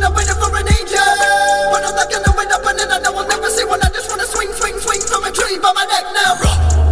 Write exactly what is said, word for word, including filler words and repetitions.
when I'm waiting for an angel. But I'm not gonna wait up and then I know I'll never see one. I just wanna swing, swing, swing from a tree by my neck now.